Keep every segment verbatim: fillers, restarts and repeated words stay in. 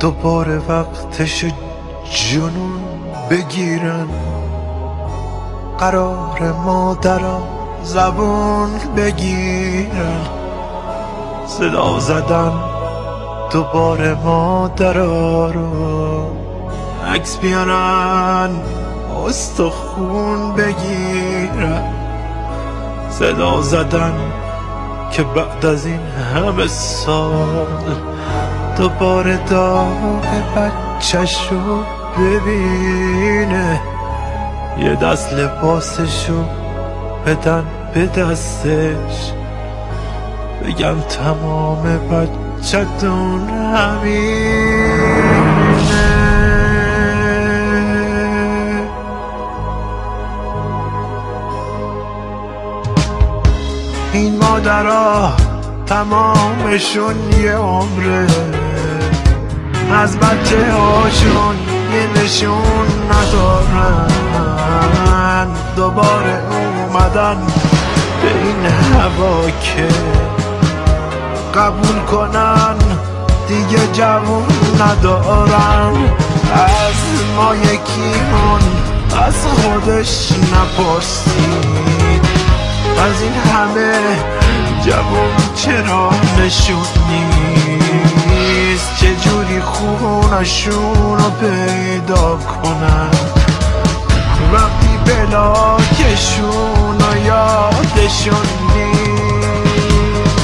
دوباره وقتش جنون بگیرن، قرار مادرها زبون بگیرن، صدا زدن دوباره مادرها رو، عکس بیارن استخون بگیرن، صدا زدن که بعد از این همه سال دوباره داغ بچه‌شو ببینه، یه دست لباسشو بدن به دستش، بگم تمام بچه‌تون همینه. این مادرها تمامشون یه عمره، از بچه هاشون یه نشون ندارن، دوباره اومدن به این هوا که قبول کنن دیگه جوون ندارن. از ما یکیمون از خودش نپرسید، از این همه جوون چرا نشون نیست، چجوری خونشون رو پیدا کنن وقتی بلاکشون رو یادشون نیست.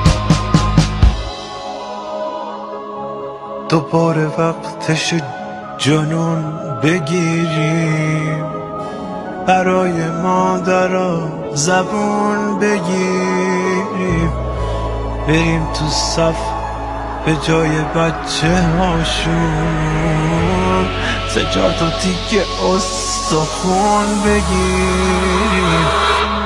دوباره وقتش جنون بگیریم، برای مادرها زبون بگیریم، بریم تو صف به جای بچه هاشون سه چهار تا تیکه استخون بگیریم،